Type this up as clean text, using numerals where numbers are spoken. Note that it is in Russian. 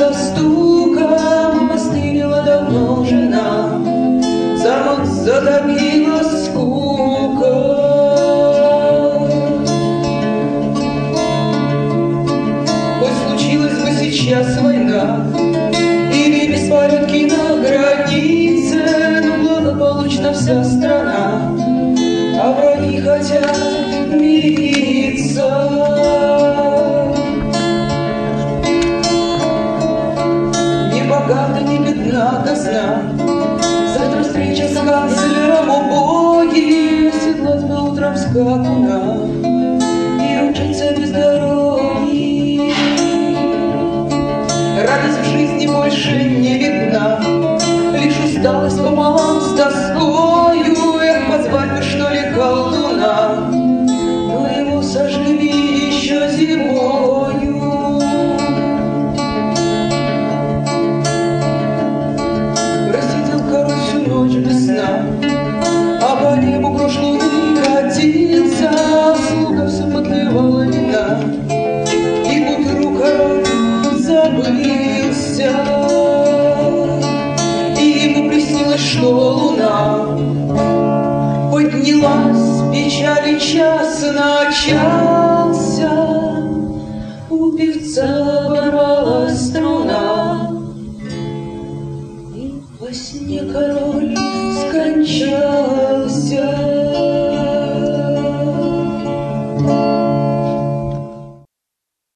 со стуком остыла давно жена, замок затопила скука. Хоть случилась бы сейчас война или беспорядки на границе, но благополучна вся страна, а враги хотят мириться. Не богата, не бедна казна, завтра встреча с канцлером убогий, седлать бы утром скакуна и учиться без дороги. Радость в жизни больше не видна, лишь усталость пополам с тоскою. Эх, позвать бы, что ли, колдуна, но его сожгли еще зимою. Просидел король всю ночь без сна, а по небу крош луны катился, слуга все подливала вина, и к утру король забылся. И ему приснилось, что луна поднялась, печали час начался, у певца оборвалась струна, и во сне король скончался.